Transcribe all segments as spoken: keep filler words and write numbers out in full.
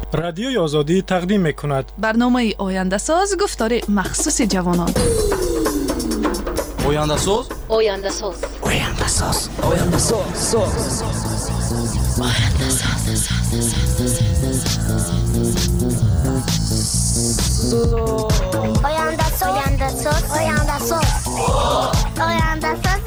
رادیوی آزادی تقدیم می‌کند. برنامه آینده ساز گفتار مخصوص جوانان. آینده ساز آینده ساز آینده ساز آینده ساز آینده ساز آینده ساز آینده ساز آینده ساز آینده ساز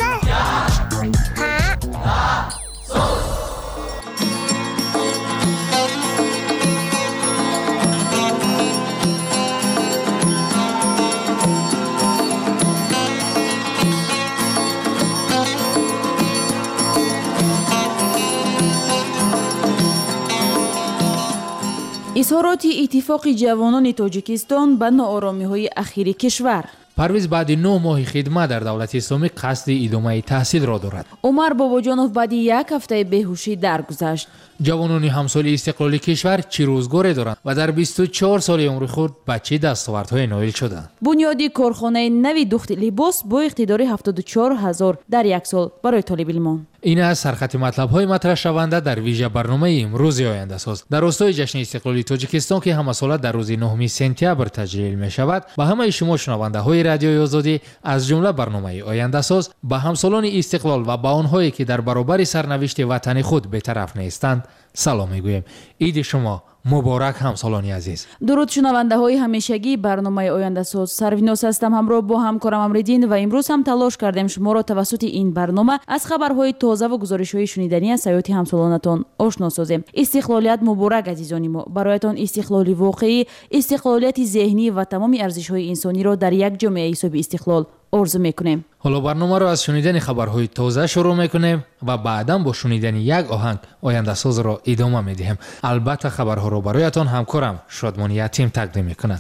اظهارات اتفاق جوانان تاجیکستان به ناآرامی‌های اخیر کشور. پرویز بعد نه ماه خدمت در دولت اسلامی قصد ادامه تحصیل را دارد. عمر باباجانوف بعد یک هفته بیهوشی درگذشت. جوانان همسال استقلال کشور چه روزگاری دارند و در بیست و چهار سال عمر خود به چه دستاوردهای نایل شدند؟ بنیادی کارخانه نوی دوخت لباس با اقتدار هفتاد و چهار هزار در یک سال برای طالب علمان. این از سرخط مطلب‌های مطرح شونده در ویژه برنامه امروز آینده ساز در راستای جشن استقلال تاجیکستان که هم ساله در روز نهم سپتامبر تجلیل می شود. به همه شما شنونده‌های رادیوی آزادی از جمله برنامه آینده ساز به همسالان استقلال و به آنهایی که در برابر سرنوشت وطن خود بی‌طرف نیستند سلام میگویم. عید شما مبارک همسالان عزیز. درود شنونده های همیشگی برنامه آینده ساز. سرویناس هستم همراه با همکارم امریدین و امروز هم تلاش کردیم شما را توسط این برنامه از خبرهای تازه و گزارش های شنیدنی از حیات همسالانتان آشنا سازیم. استقلالیت مبارک عزیزان ما. برایتان استقلالی واقعی، استقلالیت ذهنی و تمام ارزش های انسانی را در یک جامعه حساب استقلال آرزو میکنیم. حالا برنامه را از شنیدن خبرهای تازه شروع میکنیم و بعدا با شنیدن یک آهنگ آینده ساز را ادامه میدهیم. البته خبرها را برایتان همکارم شادمانی یتیم تقدیم میکند.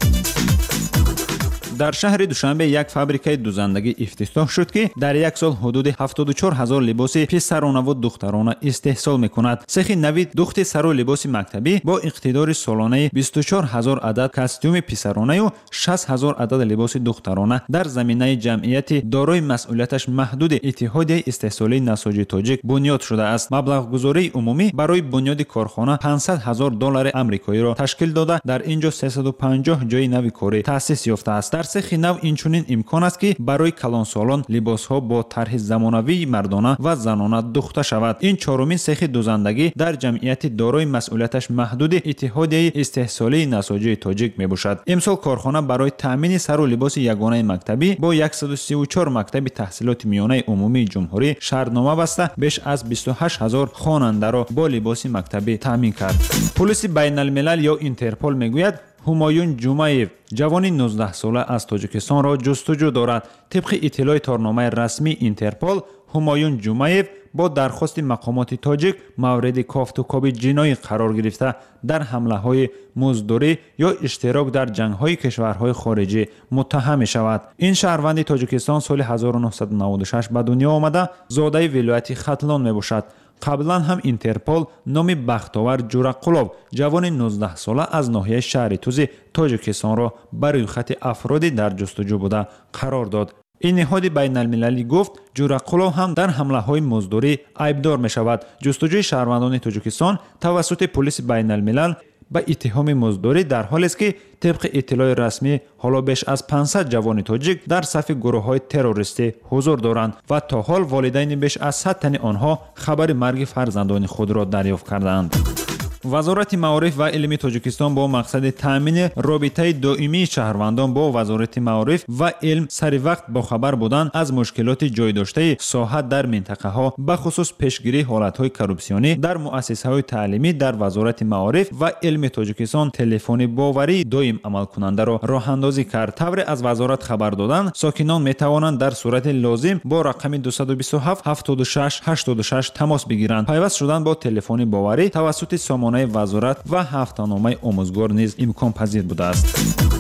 در شهر دوشنبه یک فابریکه دوزندگی افتتاح شد که در یک سال حدود هفتاد و چهار هزار لباس پسرانه و دخترانه استحصال میکند. سخت نوید دوخت سر و لباس مکتبی با اقتدار سالانه بیست و چهار هزار عدد کاستوم پسرانه و شصت هزار عدد لباس دخترانه در زمینه جمعیت دارای مسئولیتش محدود اتحادیه استحصالی نساجی تاجیک بنیاد شده است. مبلغ گذاری عمومی برای بنیاد کارخانه پانصد هزار دلار آمریکایی را تشکیل داده در اینجا سیصد و پنجاه جای نوی کاری تأسیس یافته است. در سخت نو اینچنین امکان است که برای کلانسالان لباس‌ها با طرح زمانوی مردانه و زنانه دوخته شود. این چهارمین سخت دوزندگی در جمعیت دارای مسئولیتش محدود اتحادیه استحصالی نساجی تاجیک میباشد. امسال کارخانه برای تامین سر و لباس یگانه مکتبی با صد و سی و چهار مکتب تحصیلات میانه عمومی جمهوری شرطنامه بسته بیش از بیست و هشت هزار خواننده را با لباس مکتبی تامین کرد. پلیس بین الملل یا اینترپل میگوید همایون جمعیف جوانی نوزده ساله از تاجیکستان را جستجو دارد. طبق اطلاع تارنامه رسمی اینترپل همایون جمعیف با درخواست مقامات تاجیک مورد کافت و کاب جنایی قرار گرفته در حمله های مزدوری یا اشتراک در جنگ های کشورهای خارجی متهم می شود. این شهروند تاجیکستان سال هزار و نهصد و نود و شش به دنیا آمده زاده ولایت ختلان می باشد. قبلا هم اینترپل نام بختاور جورقلوف جوان نوزده ساله از ناحیه شهر توز تاجیکستان را برای خط افرادی در جستجو بوده قرار داد. این نهاد بین المللی گفت جورقلوف هم در حمله های مزدوری عیبدار می شود. جستجوی شهروندان تاجیکستان توسط پلیس بین الملل به اتهام مزدوری در حالی است که طبق اطلاع رسمی حالا بیش از پانصد جوان تاجیک در صف گروه‌های تروریستی حضور دارند و تا حال والدین بیش از صد تن آنها خبر مرگ فرزندان خود را دریافت کردند. وزارت معارف و علم تاجیکستان با مقصد تامین رابطه دائمی شهروندان با وزارت معارف و علم سر وقت با خبر بودن از مشکلات جای داشته ساحت در منطقه ها به خصوص پیشگیری حالت های کروپسیونی در مؤسسه های تعلیمی در وزارت معارف و علم تاجیکستان تلفن باوری دائم عمل کننده را راه اندازی کرد. طور از وزارت خبر دادن ساکنان می توانند در صورت لازم با رقم دویست و بیست و هفت هفتاد و شش هشتاد و شش تماس بگیرند. پیوست شدن با تلفن باوری توسط سامانه وزارت و هفته‌نامه آموزگار نیز امکان پذیر بوده است.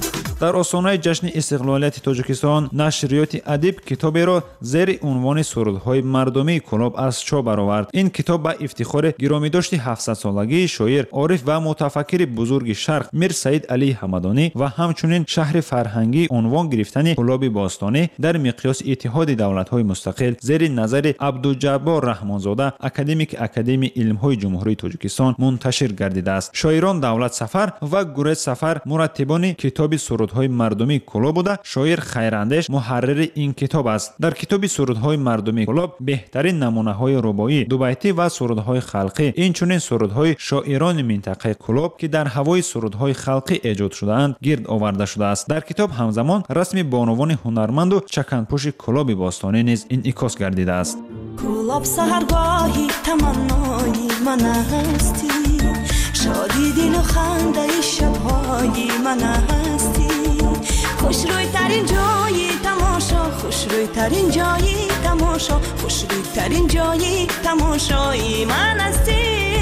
дар осонаи ҷашни истиқлолияти тоҷикистон нашриёти адиб китоберо зери унвони сурудҳои мардумии Кӯлоб аз чоп баровард. ин китоб ба ифтихори гиромидошти ҳафтсадсолагии шоир, ориф ва мутафаккири бузурги Шарқ Мир Саид Алии Ҳамадонӣ ва ҳамчунин шаҳри фарҳангии унвон гирифтани Кӯлоби Бостонӣ дар миқёси иттиҳоди давлатҳои мустақил зери назари Абдуҷаббор Раҳмонзода, академики Академияи илмҳои ҷумҳурии Тоҷикистон мунташир гардидааст. Шоирон Давлат Сафар ва Гурез Сафар мураттибони китоби сурудҳои мардумии Кӯлоб буда, шоир Хайрандеш муҳаррири ин китоб аст. Дар китоби сурудҳои мардумии Кӯлоб беҳтарин намунаҳои рубоӣ, дубайтӣ ва сурудҳои халқӣ, инчунин сурудҳои шоирони минтақаи Кӯлоб ки дар ҳавои сурудҳои халқӣ эҷод шудаанд гирд оварда шудааст. Дар китоб ҳамзамон расми бонувони ҳунарманду чаканпӯши Кӯлоби Бостонӣ низ инъикос гардидааст. Кӯлоб саҳаргоҳи таманнои ман ҳастӣ, шоди дилу хандаи шабҳои ман ҳастӣ, хушрӯйтарин ҷои тамошо, хушрӯйтарин ҷои тамошо, хушрӯйтарин ҷои тамошои ман ҳастӣ.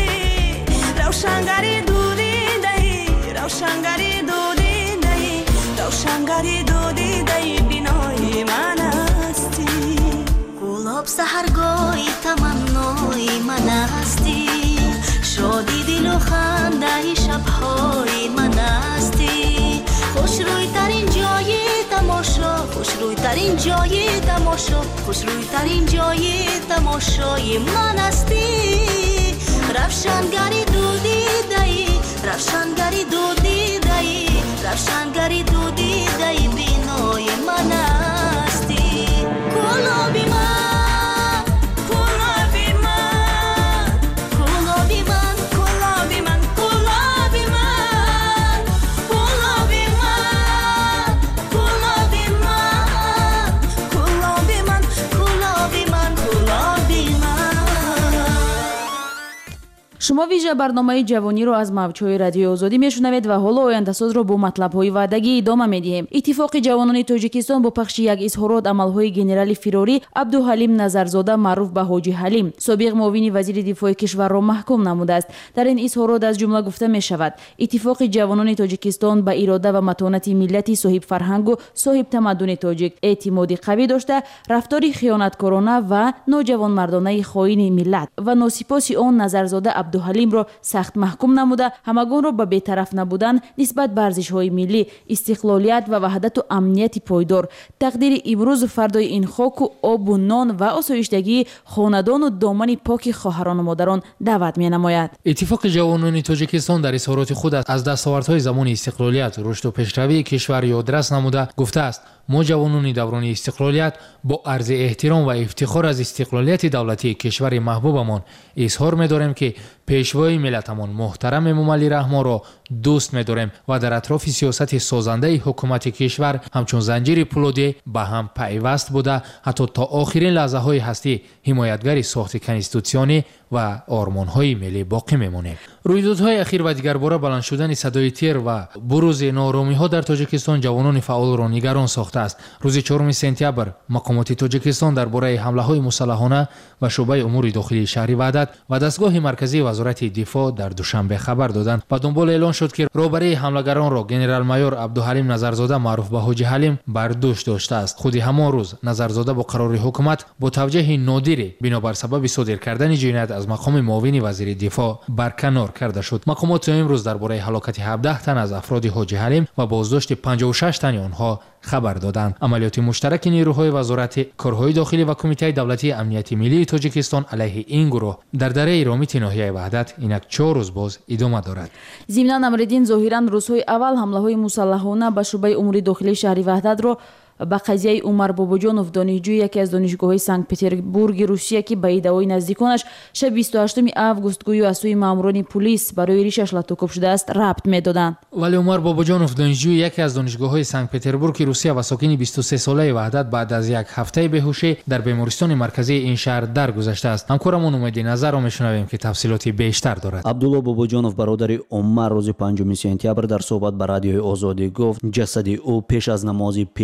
равшангари дудидаи, равшангари дудидаи, равшангари дудидаи бинои ман ҳастӣ. Кӯлоб саҳаргоҳи таманнои ман ҳастӣ, шоди дилу хандаи шабҳои ман ҳастӣ, хушрӯйтарин ҷои тамошо, хушрӯйтарин ҷои тамошо, хушрӯйтарин ҷои тамошои ман ҳастӣ. равшангари дудидаи, равшангари дудидаи, равшангари дудидаи бинои ман ҳастӣ. Кӯлоби ман, кӯлоби ман, кӯлоби ман, кӯлоби ман, кӯлоби ман, кӯлоби ман, кӯлоби ман, кӯлоби ман, кӯлоби ман, кӯлоби ман. шумо вижа барномаи ҷавониро аз мавҷҳои радиои озодӣ мешунавед ва ҳоло ояндасозро бо матлабҳои ваъдагӣ идома медиҳем. иттифоқи ҷавонони Тоҷикистон бо пахши як изҳорот амалҳои генерали фирорӣ Абдуҳалим Назарзода маъруф ба Ҳоҷи Ҳалим, собиқ муовини вазири дифои кишварро маҳкум намудааст. дар ин изҳорот аз ҷумла гуфта мешавад: иттифоқи ҷавонони Тоҷикистон ба ирода ва матонати миллати соҳибфарҳангу соҳибтамаддуни тоҷик эътимоди қавӣ дошта, рафтори хиёнаткорона ва ноҷавонмардонаи хоини миллат ва носипоси он Назарзода Абдуҳалимро сахт маҳкум намуда, ҳамагонро ба бетараф набудан нисбат ба арзишҳои миллӣ, истиқлолият ва ваҳдату амнияти пойдор, тақдири имрӯзу фардои ин хоку обу нон ва осоиштагии хонадону домани поки хоҳарону модарон даъват менамояд. иттифоқи ҷавонони Тоҷикистон дар изҳороти худ аз дастовардҳои замони истиқлолият, рушду пешравии кишвар ёдрас намуда гуфтааст: мо ҷавонони даврони истиқлолият бо арзи эҳтиром ва ифтихор аз истиқлолияти давлатии кишвари маҳбубамон изҳор медорем ки пешвои миллатамон муҳтарам Эмомалӣ Раҳмонро дӯст медорем ва дар атрофи сиёсати созандаи ҳукумати кишвар ҳамчун занҷири пулодӣ ба ҳам пайваст буда ҳатто то охирин лаҳзаҳои ҳастӣ ҳимоятгари сохти конститутсионӣ ва ормонҳои миллӣ боқӣ мемонем. рӯйдодҳои ахир ва дигarbora баланд шудани садои тер ва бурузи нооромиҳо дар Тоҷикистон ҷавонони фаъолро нигарон сохтааст. рӯзи чорум сентябр мақомоти Тоҷикистон дар бораи ҳамлаҳои мусаллаҳона ва шуъбаи умури дохилии шаҳри Ваҳдат ва дастгоҳи марказии вазорати дифоъ дар душанбе хабар доданд. ба дунбол эълон шуд ки роҳбарии ҳамлагаронро генерал-майор Абдуҳалим Назарзода маъруф ба Ҳоҷи Ҳалим бар дӯш доштааст. худи ҳамон рӯз Назарзода бо қарори ҳукумат бо тавҷеҳи нодире бинобар сабаби содир кардани ҷиноят аз мақоми муовини вазири дифоъ барканор карда шуд. мақомот то имрӯз дар бораи ҳалокати ҳабдаҳ тан аз афроди Ҳоҷи Ҳалим ва боздошти панҷоҳу шаш тани онҳо хабар доданд. амалиёти муштараки нерӯҳои вазорати корҳои дохилӣ ва кумитаи давлатии амнияти миллии Тоҷикистон алайҳи ин гурӯҳ дар дараи ромити ноҳияи Ваҳдат инак чор рӯз боз идома дорад. зимнан Амриддин зоҳиран рӯзҳои аввал ҳамлаҳои мусаллаҳона ба шуъбаи умури дохилии шаҳри Ваҳдатро ба қазияи Умар Бобоҷонов, донишҷӯи яке аз донишгоҳҳои Санкт-Петербурги Русия ки ба иддаои наздиконаш шаби бисту ҳаштуми август гӯё аз сӯи маъмурони пулис барои ришаш латокоб шудааст, рабт медоданд. вале Умар Бобоҷонов, донишҷӯи яке аз донишгоҳҳои Санкт-Петербурги Русия ва сокини бисту се солаи Ваҳдат, баъд аз як ҳафтаи беҳушӣ дар бемористони марказии ин шаҳр даргузаштааст. ҳамкорамон Умеди Назарро мешунавем ки тафсилоти бештар дорад. Абдулло Бобоҷонов, бародари Умар, рӯзи панҷуми сентябр дар суҳбат ба радиои Озодӣ гуфт, ҷасади ӯ пеш аз намози пешини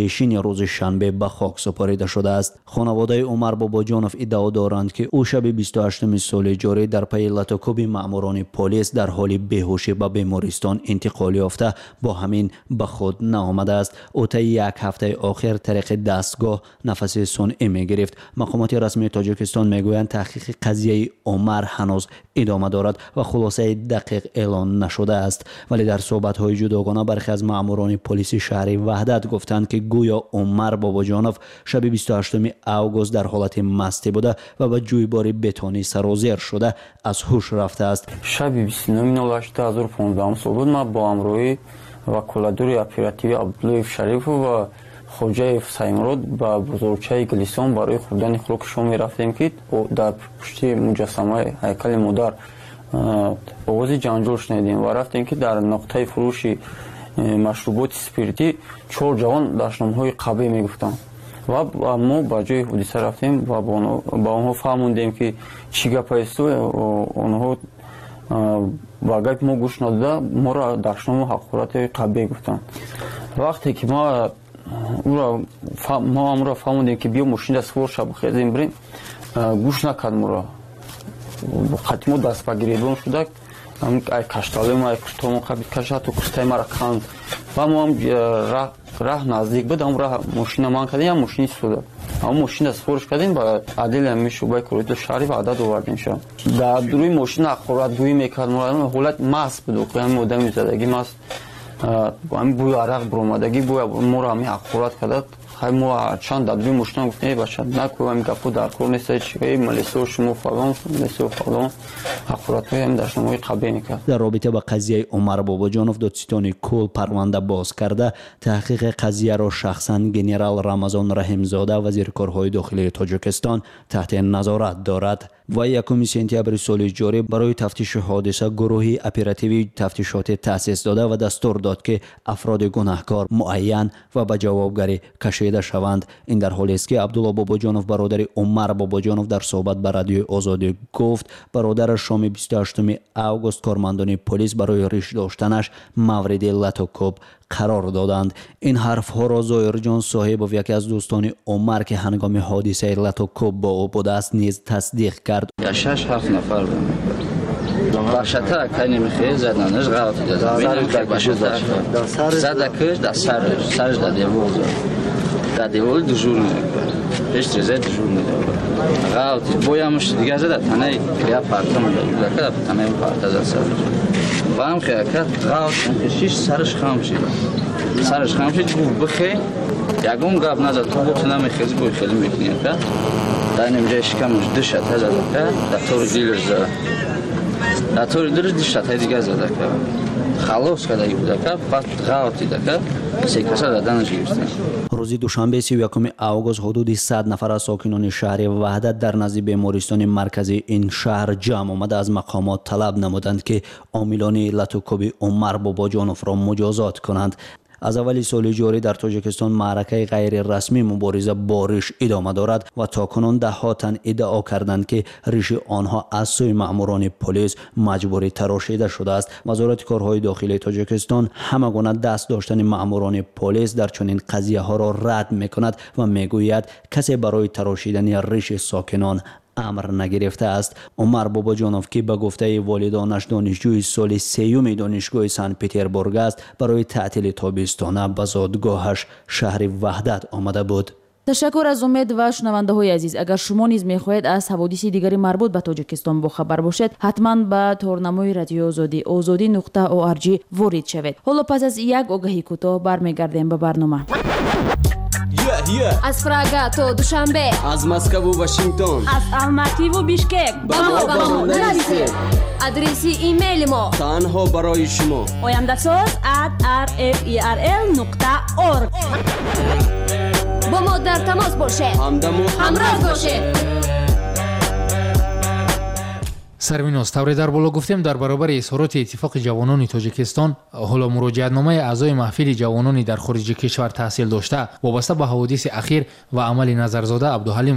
روز شنبه به خاک سپاریده شده است. خانواده عمر باباجانов ادعا دارند که او شب بیست و هشتم سال جاری در پی لطوکوب ماموران پلیس در حال بیهوشی به بیمارستان انتقال یافته با همین به خود نآمده است. او تا یک هفته آخر طریق دستگاه نفس صنعی می گرفت. مقامات رسمی تاجیکستان میگویند تحقیق قضیه عمر هنوز ادامه دارد و خلاصه دقیق اعلان نشده است، ولی در صحبت‌های جداگانه برخی از ماموران پلیس شهر وحدت گفتند که گویا عمر باباجانов شب بیست و هشتم اوگوست در حالت مستی بوده و به جویبار بتونی سرازیر شده از هوش رفته است. شب بیست و نه هشت دو هزار و پانزده سال بود. ما با همراهی وکالتور اپراتیوی عبدالله شریف و خوجه سیمرود با بزرگچه گلیسان برای خوردن خوراک شام رفتیم که در پشت مجسمه هیکل مادر آواز جنجال شنیدیم و رفتیم که در نقطه فروش مشروبات اسپریتی چهار جوان داشتنامه‌های قبیح میگفتند و ما با جای حادثه رفتیم و با آنها فهمیدیم که چی گپ است و آنها با گپ ما گوش نداده ما را داشتنامه حقارت قبیح گفتند. وقتی که ما او را ما هم را فهمیدیم که بیا ماشین دست فور شب خیزیم بریم، گوش نکرد ما را خطمو دست بگیریدون شده هم ای کشتاله ما ای کشتامون قبل کشت و کشتای ما را کند و ما هم راه, راه نزدیک بود هم راه ماشین ما کردیم هم ماشینی سوده هم ماشین دست فورش کردیم با عدل همی شعبه کرویت شهری و عدد آوردیم شد در روی ماشین اخورت گویی میکرد ما حالت مست بود و همین مدام زدگی مست همین بوی عرق برآمدگی بوی ما را همین اخورت کرد. خیلی ما چند دادوی مشتم گفتیم باشه نکو هم گپو در کور نیست چیه ملیسو شما فلان ملیسو فلان اخورات هم داشتم موی قبیه میکرد. در رابطه با قضیه عمر باباجانov دادستان کل پرونده باز کرده تحقیق قضیه را شخصا گنرال رمضان رحیمزاده وزیر کارهای داخلی تاجیکستان تحت نظارت دارد و یکم سپتامبر سال جاری برای تفتیش حادثه گروهی اپراتیوی تفتیشات تأسیس داده و دستور داد که افراد گناهکار معین و به جوابگری کشیده شوند. این در حالی است که عبدالله باباجانov برادر عمر باباجانov در صحبت با رادیو آزادی گفت برادر شام بیست و هشتم اوگوست کارمندان پلیس برای ریش داشتنش مورد لطوکوب قرار دادند. این حرف ها را زایر جان صاحب و یکی از دوستان عمر که هنگام حادثه لطوکوب با او بوده است نیز تصدیق کرد. شش هفت نفر باشته که نمیخواد زدنش غلط داده باشته زده کش در سرش سرش در دیوار در دیوار دژور میکنه هیچ چیزی دژور نمیکنه غلط بویمش دیگه زده تنه کلیا پارتم میده که تنه پارت زد سرش و هم که کرد غلط شیش سرش خام شد سرش خام شد گفت بخی یکم گپ نزد تو گفت نمیخواد بوی خیلی میکنی که در اینجا شکمش دشت زده که در طور دیلش زده در طور دیلش دشت دیگه زده که خلاص کرده بوده که بعد غلطی داده که سه کسا دادنش گرفتن. روز دوشنبه سی و یکم اوگوست حدود صد نفر از ساکنان شهر وحدت در نزد بیمارستان مرکزی این شهر جمع آمده از مقامات طلب نمودند که عاملان لطوکوب عمر باباجانov را مجازات کنند. از اول سال جاری در تاجیکستان معرکه غیر رسمی مبارزه با ریش ادامه دارد و تاکنون ده ها تن ادعا کردند که ریش آنها از سوی ماموران پلیس مجبوری تراشیده شده است. وزارت کارهای داخلی تاجیکستان همگونه دست داشتن ماموران پلیس در چنین قضیه ها را رد میکند و میگوید کسی برای تراشیدن ریش ساکنان امر نگرفته است. عمر باباجانov که به گفته والدانش دانشجوی سال سیوم دانشگاه سن پتربورگ است برای تعطیل تابستانه به زادگاهش شهر وحدت آمده بود. تشکر از امید و شنونده های عزیز. اگر شما نیز میخواهید از حوادث دیگری مربوط به تاجیکستان با خبر باشید حتما به تورنمای رادیو آزادی آزادی نقطه او آر جی وارد شوید. حالا پس از یک آگهی کوتاه برمیگردیم به برنامه. Yeah, yeah. از پراگا تا دوشنبه، از مسکو و واشنگتن، از الماتی و بیشکک با ما با ما نرسید. آدرسی ایمیل ما تنها برای شما oyandasos at r f e r l نقطه org. با ما در تماس باشید، همراه باشید. سرمیناز طوری در بالا گفتیم در برابر اظهارات اتفاق جوانان تاجیکستان حالا مراجعتنامه اعضای محفل جوانانی در خارج کشور تحصیل داشته وابسته به حوادث اخیر و عمل نظرزاده عبدالحلیم را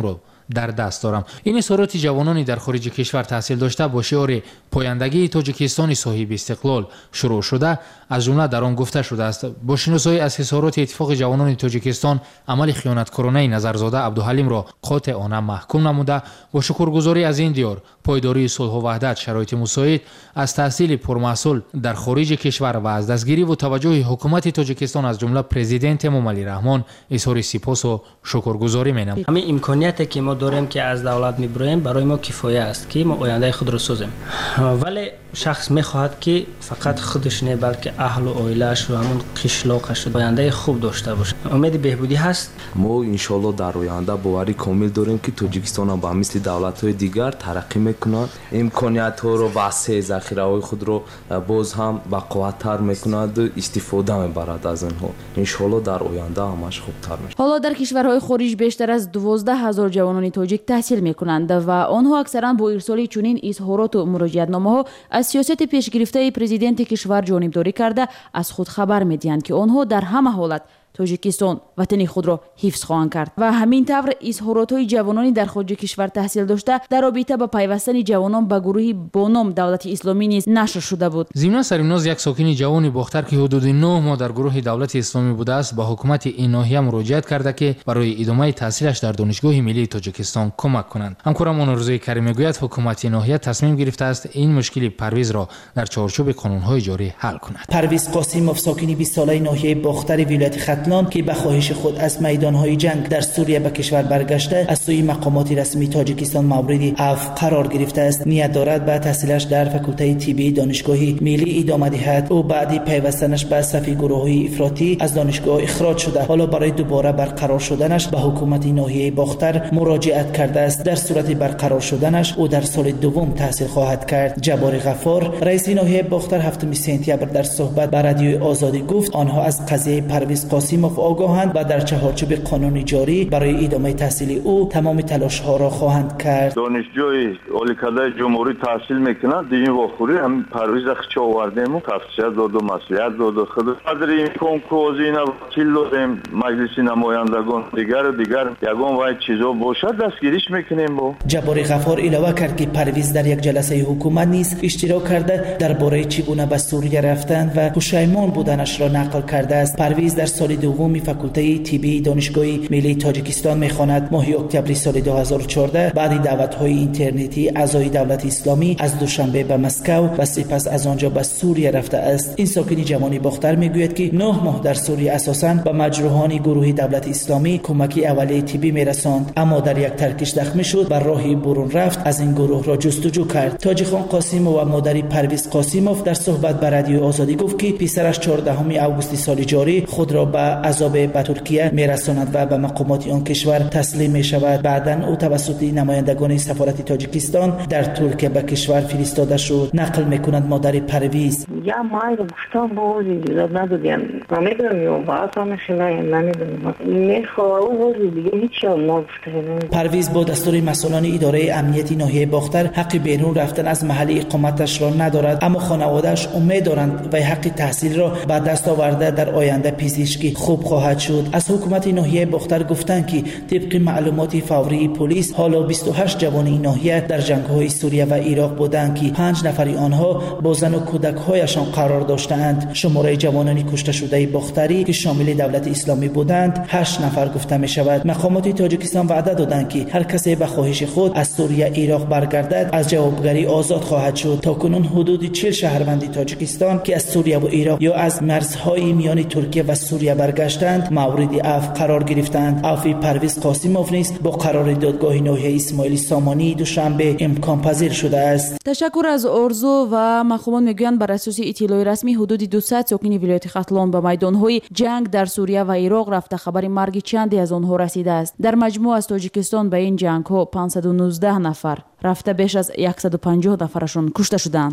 در دست دارم. این اظهارات جوانانی در خارج کشور تحصیل داشته با شعار پایندگی تاجیکستان صاحب استقلال شروع شده، از جمله در آن گفته شده است با شناسایی از اظهارات اتفاق جوانان تاجیکستان عمل خیانتکارانه نظرزاده عبدالحلیم را قاطعانه محکوم نموده، با شکرگزاری از این دیار پایداری صلح و وحدت شرایط مساعد از تحصیل پرمحصول در خارج کشور و از دستگیری و توجه حکومت تاجیکستان از جمله پرزیدنت موملی رحمان اظهار سپاس و شکرگزاری می‌نمایم. همین امکانیتی که ما داریم که از دولت می‌بریم برای ما کفایه است که ما آینده خود را سازیم، ولی شخص می‌خواهد که فقط خودش نه بلکه اهل و عائله‌اش و همون قشلاقش آینده خوب داشته باشه. امید بهبودی هست. ما ان شاء الله در آینده باوری کامل داریم که تاجیکستان هم با مثل دولت‌های دیگر ترقی می‌کند، امکانیت‌ها رو وسیع ذخیره‌های خود رو باز هم با قوت‌تر می‌کند و استفاده می‌برد از آنها. ان شاء الله در آینده همش خوبتر میشه. حالا در کشورهای خارج بیشتر از دوازده هزار جوانان تاجیک تحصیل می‌کنند و آنها اکثرا با ارسال چنین اظهارات و مراجعتنامه‌ها از سیاست پیشگرفته پرزیدنت کشور جانبداری کرده از خود خبر می‌دهند که آنها در همه حالت تاجیکستان وطن خود را حفظ خواهند کرد و همین طور اظهارات جوانانی در خارج کشور تحصیل داشته در رابطه با پیوستن جوانان به گروهی با نام دولت اسلامی نیز نشر شده بود. ضمن سرمناز یک ساکن جوان باختر که حدود نه ماه در گروه دولت اسلامی بوده است با حکومت این ناحیه مراجعت کرده که برای ادامه تحصیلش در دانشگاه ملی تاجیکستان کمک کنند. همکارم روزی کریم میگوید حکومت ناحیه تصمیم گرفته است این مشکل پرویز را در چارچوب قانون‌های جاری حل کند. پرویز قاسیموف ساکن بیست ساله ناحیه باختر ولایت ختلان که به خواهش خود از میدانهای جنگ در سوریه به کشور برگشته از سوی مقامات رسمی تاجیکستان مورد عفو قرار گرفته است، نیت دارد به تحصیلش در فاکولته طبی دانشگاه ملی ادامه دهد. او بعد پیوستنش به صف گروه‌های افراطی از دانشگاه اخراج شده، حالا برای دوباره برقرار شدنش به حکومت ناحیه باختر مراجعت کرده است. در صورت برقرار شدنش او در سال دوم تحصیل خواهد کرد. جبار غفار رئیس ناحیه باختر هفتم سپتامبر در صحبت با رادیوی آزادی گفت آنها از قضیه پرویز قاسیموف آگاهند و در چهارچوب قانونی جاری برای ادامه تحصیل او تمام تلاش ها را خواهند کرد. دانشجوی اولیکاده جمهوری تحصیل میکنند دیگه واخوری هم پرویز خچ آوردیم و تفسیر داد و مسئولیت داد و خود قدر این کنکوزی وکیل دادیم مجلس نمایندگان دیگر و دیگر یگان وای چیزا باشد دستگیریش میکنیم. با جبار غفار علاوه کرد که پرویز در یک جلسه حکومت نیز اشتراک کرده درباره چگونه به سوریه رفتن و پشیمان بودنش را نقل کرده است. پرویز در سال دوم فاکولته طبی دانشگاه ملی تاجیکستان میخواند. ماه اکتبر سال دو هزار و چهارده بعد دعوت‌های اینترنتی اعضای دولت اسلامی از دوشنبه به مسکو و سپس از آنجا به سوریه رفته است. این ساکن جوانی باختر میگوید که نه ماه در سوریه اساساً به مجروحان گروه دولت اسلامی کمکی اولیه طبی میرساند، اما در یک ترکش زخمی شد و راهی برون رفت از این گروه را جستجو کرد. تاجیخان قاسیموف و مادری پرویز قاسیموف در صحبت با رادیو آزادی گفت که پسرش چهاردهم آگوست سال جاری خود را به عذاب به ترکیه میرساند و به مقامات آن کشور تسلیم می شود. بعداً او توسط نمایندگان سفارت تاجیکستان در ترکیه به کشور فرستاده شد. نقل میکند مادر پرویز: یا ما گفتم بازی دیگر ندادیم، نمیدونم یا باعث همشونه نمیدونم میخواه او بازی دیگه هیچی هم نگفته. پرویز با دستور مسئولان اداره امنیتی ناحیه باختر حق بیرون رفتن از محل اقامتش را ندارد، اما خانواده‌اش امید دارند و حق تحصیل را به دست آورده در آینده پزشکی خوب خواهد شد. از حکومت ناحیه باختر گفتند که طبق معلومات فوری پلیس حالا بیست و هشت جوان این ناحیه در جنگ‌های سوریه و عراق بودند که پنج نفر آنها با زن و کودک‌هایشان قرار داشتند. شماره جوانان کشته شده باختری که شامل دولت اسلامی بودند هشت نفر گفته می شود. مقامات تاجیکستان وعده دادند که هر کسی به خواهش خود از سوریه عراق برگردد از جوابگری آزاد خواهد شد. تاکنون حدود چهل شهروند تاجیکستان که از سوریه و عراق یا از مرزهای میان ترکیه و سوریه برگشتند مورد عفو قرار گرفتند. عفو پرویز قاسیموف نیز با قرار دادگاه ناحیه اسماعیل سامانی دوشنبه امکان پذیر شده است. تشکر از ارزو و مخومان میگویند بر اساس اطلاع رسمی حدود دویست ساکن ولایت ختلان به میدانهای جنگ در سوریه و عراق رفته خبر مرگ چندی از آنها رسیده است. در مجموع از تاجیکستان به این جنگ ها پانصد و نوزده نفر رفته، بیش از صد و پنجاه نفرشان کشته شدند.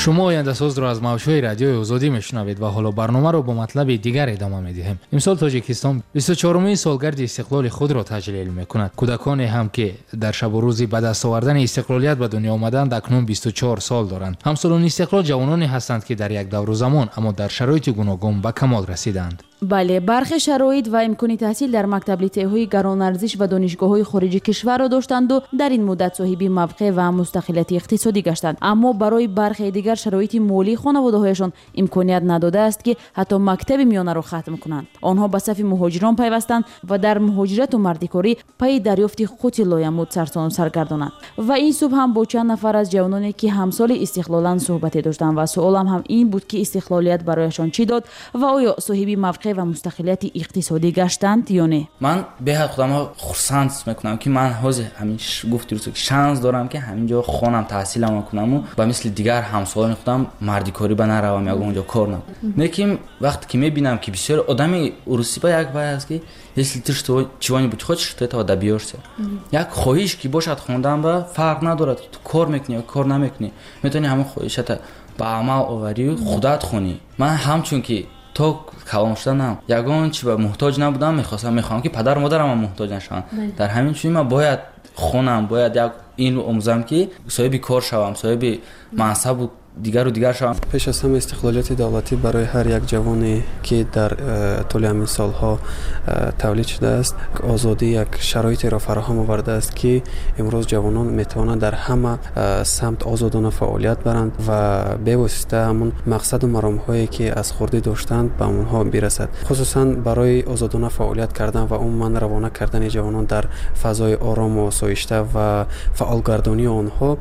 شما آینده‌ساز را از موج‌های رادیوی آزادی میشنوید و حالا برنامه را با مطلب دیگر ادامه می‌دهیم. امسال تاجیکستان بیست و چهارمین سالگرد استقلال خود را تجلیل می‌کند. کودکانی هم که در شب و روزی به دست آوردن استقلالیت به دنیا آمدند اکنون بیست و چهار سال دارند. همسالان استقلال جوانانی هستند که در یک دور زمان اما در شرایط گوناگون به کمال رسیدند. بله، برخی شرایط و امکان تحصیل در مکتب لیسه‌های گران‌ارزش و دانشگاه‌های خارجی کشور را داشتند و در این مدت صاحب موقع و مستقلیت اقتصادی گشتند، اما برای برخی دیگر شرایط مالی خانواده‌هایشان امکانیت نداده است که حتی مکتب میانه را ختم کنند. آنها به صف مهاجران پیوستند و در مهاجرت و مردکاری پای دریافت قوت لایمود سرسان سرگردانند. و این صبح هم با چند نفر از جوانانی که همسال استقلالند صحبت داشتند و سوالم هم این بود که استقلالیت برایشان چی داد و آیا صاحب موقع و مستقلیت اقتصادی گشتند یا نه. من به حد خودم خرسند میکنم که من حاضر همین گفتی رو که شانس دارم که همینجا خونم تحصیلم کنم و با مثل دیگر همسالان خودم مردکاری به نروم یا اونجا کار نکنم. لیکن وقتی که میبینم که بسیار آدمی روسی با یک بای است که если ты что чего-нибудь хочешь ты этого добьешься. یک خواهش که باشد خوندن با فرق نداره، تو کار میکنی یا کار نمیکنی میتونی همون خواهشت با عمل آوری خودت خونی. من همچون که تو کلام شدنم یگان چی به محتاج نبودم، میخواستم میخوام که پدر مادرم هم محتاج نشن. در همین چیز من باید خونم باید یک این رو آموزم که صاحب کار شوم، صاحب منصب و دیگر و دیگر شوم. پیش از همه استقلالیت دولتی برای هر یک جوانی که در طول همین سالها تولید شده است آزادی یک شرایطی را فراهم آورده است که امروز جوانان میتوانند در همه سمت آزادانه فعالیت برند و به واسطه همون مقصد و مرام‌هایی که از خورده داشتند به اونها برسد. خصوصا برای آزادانه فعالیت کردن و عموما روانه کردن جوانان در فضای آرام و آسایشته و فعالگردانی آنها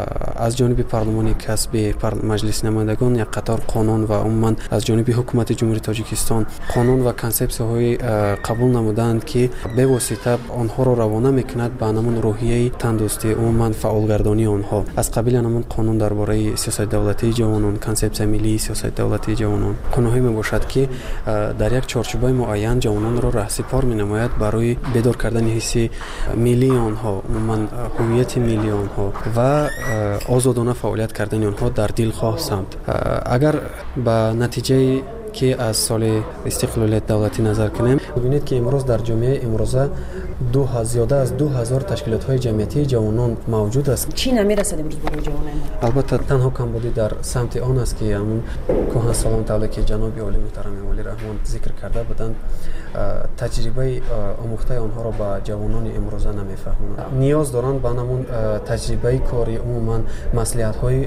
از جانب پارلمان کسبی مجلس نمایندگان یک قطار قانون و عموما از جانب حکومت جمهوری تاجیکستان قانون و کانسپس‌های قبول نمودند که به واسطه آنها را روانه میکند به نمون روحیه تندرستی عموما فعالگردانی آنها. از قبیل نمون قانون درباره سیاست دولتی جوانان، کانسپت ملی سیاست دولتی جوانان قانونی میباشد که در یک چارچوب معین جوانان را راهسپار مینماید برای بیدار کردن حس ملی آنها، عموما هویت ملی آنها و آزادانه فعالیت کردن آنها در دلخواه سمت. اگر به نتیجه که از سال استقلالیت دولتی نظر کنیم ببینید که امروز در جامعه امروزه دو زیاده از دو هزار تشکیلات‌های جمعیتی جوانان موجود است. چی نمیرسد امروز برای جوانان؟ البته تنها کمبودی در سمت آن است که همون کهنسالان طوری که جناب عالی محترم ولی رحمان ذکر کرده بودند تجربه آموخته آنها را به جوانان امروزه نمیفهمند. نیاز دارند به همون تجربه کاری عموما مصلحت‌های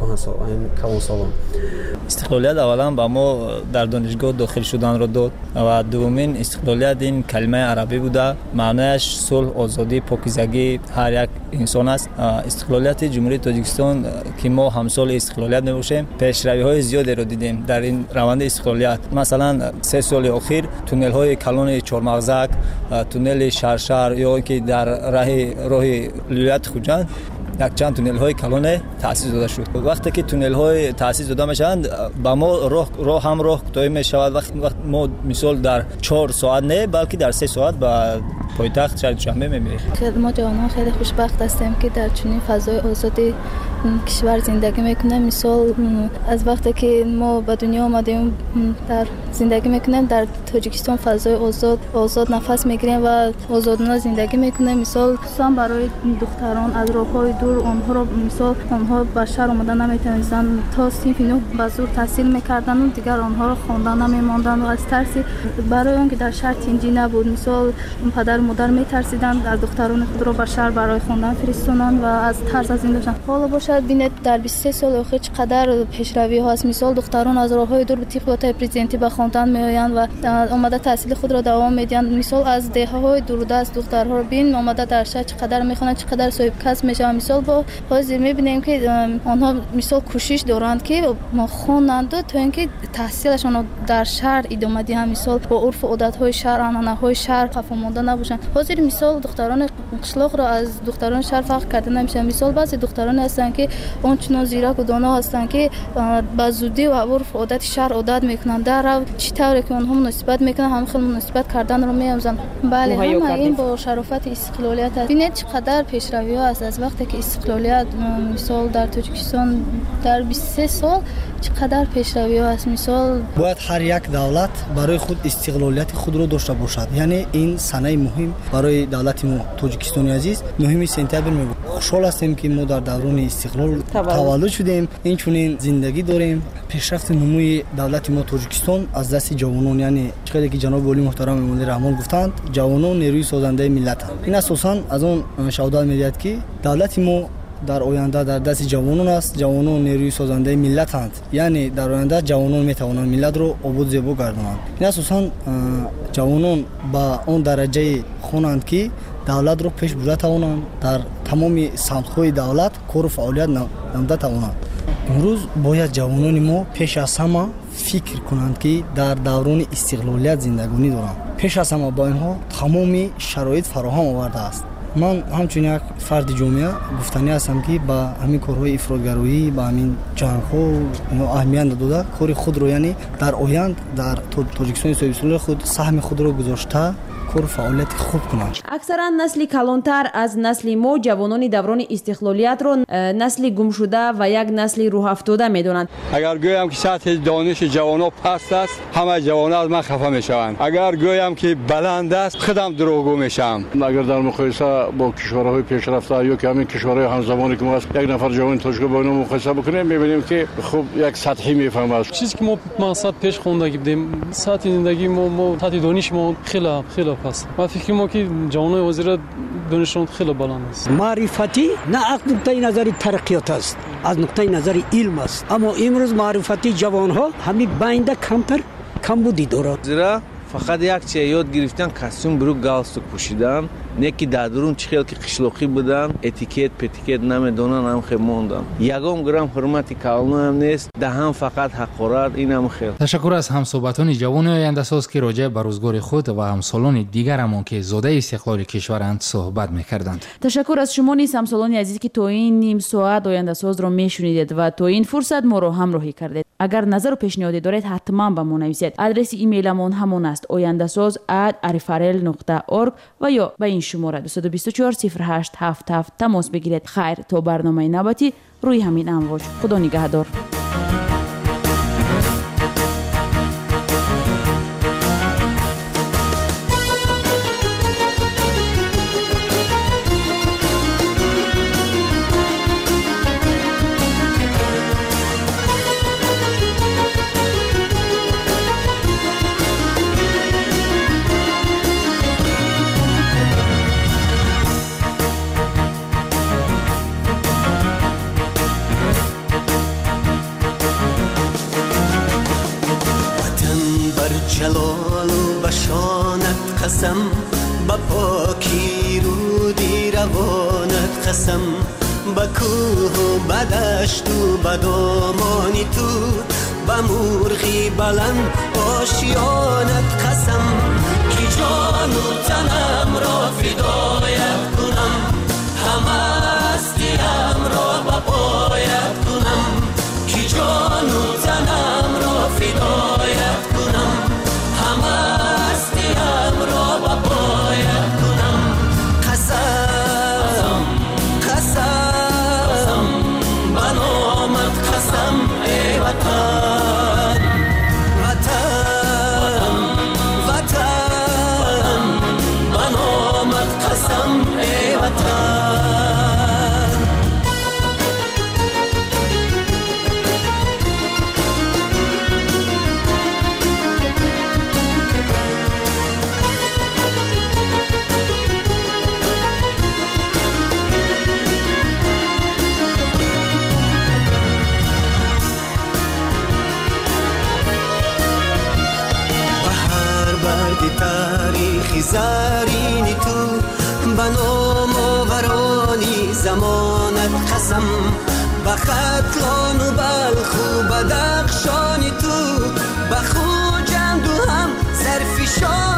کهنسالان. استقلالیت اولا با ما در دانشگاه داخل شدن را داد و دومین استقلالیت این کلمه عربی بوده، معنیش صلح، آزادی، پاکیزگی هر یک انسان است. استقلالیت جمهوری تاجیکستان که ما همسال استقلالیت میباشیم پیشروی‌های زیادی را دیدیم در این روند استقلالیت. مثلا سه سال اخیر تونل های کلان چهارمغزک، تونل شرشر یا که در راه راه ولایت خوجند یک چند تونل های کلان تأسیس داده شد. وقتی که تونل های تأسیس داده میشوند با ما راه راه هم راه کوتاه میشود. وقت ما مثال در چهار ساعت نه بلکه در سه ساعت به پایتخت شهر دوشنبه میمیریم. ما جوانان خیلی خوشبخت هستیم که در چنین فضای آزادی کشور زندگی میکنیم. مثال از وقتی که ما به دنیا آمدیم در زندگی میکنیم در تاجیکستان فضای آزاد آزاد نفس میگیریم و آزادانه زندگی میکنیم. مثال سام برای دختران از راههای دور آنها را مثال آنها به شهر آمدن نمیتونستند تا صنف نه به زور تحصیل میکردن و دیگر آنها را خواندن نمیماندن و از ترس برای آنکه در شهر تنجی نبود مثال پدر مادر میترسیدند از دختران خود را به شهر برای خواندن فرستادند و از ترس از این داشتند. حالا باشد ببینید در بیست و سه سال اخیر چقدر پیشروی هاست. مثال دختران از راههای دور به طبق واتای پرزیدنتی به خواندن میآیند و آمده تحصیل خود را دوام میدهند. مثال از دهه‌های دوردست دخترها را بین آمده در شهر چقدر میخوانند چقدر صاحب کسب میشوند. مثال با حاضر میبینیم که آنها مثال کوشش دارند که ما خوانند تا اینکه تحصیلشان در شهر ادامه دهند. مثال با عرف و عادت‌های شهر، عنعنه‌های شهر خفا مانده نباشند. حاضر مثال دختران قشلاق را از دختران شهر فرق کرده نمیشه. مثال بعضی دختران هستن که اون چنان زیرک و دانا هستن که با زودی و عرف عادت شهر عادت میکنن، در چی طوری که اونها نسبت میکنن هم خیلی نسبت کردن رو میاموزن. بله همه این با شرافت استقلالیت است. ببینید چقدر پیشروی ها است از وقتی که استقلالیت مثال در تاجیکستان در بیست و سه سال چقدر پیشروی ها است. مثال باید هر یک دولت برای خود استقلالیت خود رو داشته باشد. یعنی این سنه مهم برای دولت ما تاجیکستان عزیز مهمی سپتامبر می بود. خوشحال هستیم که ما در دوران استقلال تولد شدیم، این چنین زندگی داریم. پیشرفت نموی دولت ما تاجیکستان از دست جوانان، یعنی چقدر که جناب ولی محترم مولوی رحمان گفتند جوانان نیروی سازنده ملت هستند. این اساساً از اون شهادت میدهد که دولت ما در آینده در دست جوانان است. جوانان نیروی سازنده ملت هستند، یعنی در آینده جوانان میتوانند ملت رو آباد زیبا گردانند. این اساساً جوانان با اون درجه خوانند که دولت رو پیش برده توانند، در تمام سمت‌های دولت کار و فعالیت نموده توانند. امروز باید جوانان ما پیش از همه فکر کنند که در دوران استقلالیت زندگانی دارند. پیش از همه با اینها تمام شرایط فراهم آورده است. من همچون یک فرد جامعه گفتنی هستم که با همین کارهای افراطگرایی، با همین جنگ‌ها اهمیت داده کار خود رو، یعنی در آینده در تاجیکستان سوئیسرال خود سهم خود رو گذاشته کار فعالیت خوب کنند. اکثرا نسلی کلانتر از نسلی ما جوانان دوران استقلالیت رو نسلی گم شده و یک نسلی روح افتاده میدونند. اگر گویم که سطح دانش جوانان پست است، همه جوانان از من خفه میشوند. اگر گویم که بلند است، خودم دروغگو میشم. اگر در مقایسه با کشورهای پیشرفته یا که همین کشورهای همزمانی که ما است، یک نفر جوان تاجیک با اینا مقایسه بکنیم، میبینیم که خب یک سطحی میفهمه. چیزی که ما مقصد پیش خوندگی بودیم، سطح زندگی ما ما سطح دانش ما خیلی خیلی پست. ما فکر ما که جوانای وزیر دانششون خیلی بالا است. معرفتی نه از نقطه نظر ترقیات است، از نقطه نظر علم است. اما امروز معرفتی جوانها همین باینده کمتر کمبودی دارد. زیرا فقط یک چیز یاد گرفتن کاستوم برو گالستوک پوشیدن، نه که در درون چه خیلی که قشلاقی بودن، اتیکت پتیکت نمیدونن، هم خیلی موندن. یکم گرم حرمتی کالنو هم نیست، دهم فقط حقارت، این هم خیلی. تشکر از همصحبتان جوان آینده ساز که راجع به روزگار خود و همسالان دیگرمان که زاده استقلال کشورند صحبت می‌کردند. تشکر از شما نیز همسالان عزیز که تا این نیم ساعت آینده ساز را میشنیدید و تا این فرصت ما را همراهی کردید. اگر نظر و پیشنهادی دارید حتما به ما نویسید. آدرس ایمیلمون همون است oyandasaz at arifarel نقطه org و یا به این شماره دو دو چهار صفر هشت هفت هفت تماس بگیرید. خیر تا برنامه نوبتی روی همین امواج. خدا نگهدار. جلال و بشانت قسم، با پاکی رودی روانت قسم، با کوه و بدشت و بدامانی تو، با مرغی بلند آشیانت قسم، که جان و تنم را فدایت کنم، همه هستیم را با پایت کنم، که جان و تنم را فدایت کنم، همه هستیم را با پایت کنم. قسم قسم بنامت قسم ای وطن، وطن وطن بنامت قسم ای وطن. تاریخی زرین تو، بنام آورانی زمانت قسم، با ختلان و بلخ و بدخشانی تو، با خوجند و هم سرفشان